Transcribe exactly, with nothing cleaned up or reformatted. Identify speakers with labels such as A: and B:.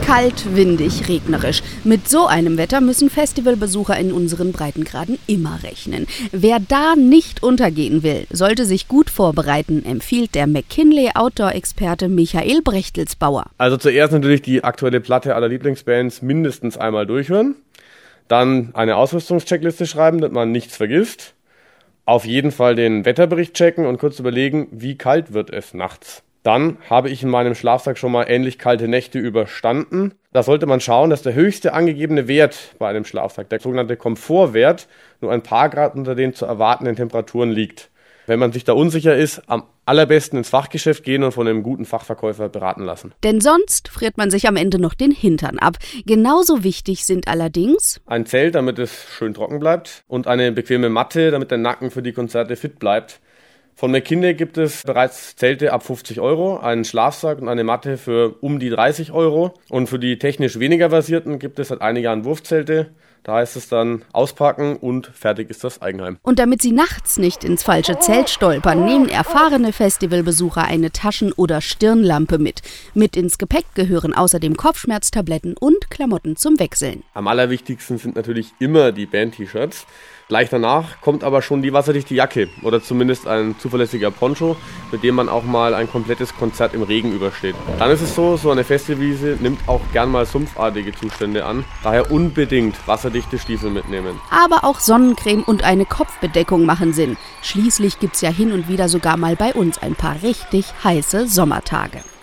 A: Kalt, windig, regnerisch. Mit so einem Wetter müssen Festivalbesucher in unseren Breitengraden immer rechnen. Wer da nicht untergehen will, sollte sich gut vorbereiten, empfiehlt der McKinley-Outdoor-Experte Michael Brechtelsbauer.
B: Also zuerst natürlich die aktuelle Platte aller Lieblingsbands mindestens einmal durchhören. Dann eine Ausrüstungscheckliste schreiben, damit man nichts vergisst. Auf jeden Fall den Wetterbericht checken und kurz überlegen, wie kalt wird es nachts. Dann habe ich in meinem Schlafsack schon mal ähnlich kalte Nächte überstanden. Da sollte man schauen, dass der höchste angegebene Wert bei einem Schlafsack, der sogenannte Komfortwert, nur ein paar Grad unter den zu erwartenden Temperaturen liegt. Wenn man sich da unsicher ist, am allerbesten ins Fachgeschäft gehen und von einem guten Fachverkäufer beraten lassen.
A: Denn sonst friert man sich am Ende noch den Hintern ab. Genauso wichtig sind allerdings
B: ein Zelt, damit es schön trocken bleibt, und eine bequeme Matte, damit der Nacken für die Konzerte fit bleibt. Von McKinley gibt es bereits Zelte ab fünfzig Euro, einen Schlafsack und eine Matte für um die dreißig Euro. Und für die technisch weniger versierten gibt es seit einigen Jahren Wurfzelte. Da heißt es dann auspacken und fertig ist das Eigenheim.
A: Und damit Sie nachts nicht ins falsche Zelt stolpern, nehmen erfahrene Festivalbesucher eine Taschen- oder Stirnlampe mit. Mit ins Gepäck gehören außerdem Kopfschmerztabletten und Klamotten zum Wechseln.
B: Am allerwichtigsten sind natürlich immer die Band-T-Shirts. Gleich danach kommt aber schon die wasserdichte Jacke oder zumindest ein zuverlässiger Poncho, mit dem man auch mal ein komplettes Konzert im Regen übersteht. Dann ist es so, so eine Festivalwiese nimmt auch gern mal sumpfartige Zustände an. Daher unbedingt wasserdichte Stiefel mitnehmen.
A: Aber auch Sonnencreme und eine Kopfbedeckung machen Sinn. Schließlich gibt's ja hin und wieder sogar mal bei uns ein paar richtig heiße Sommertage.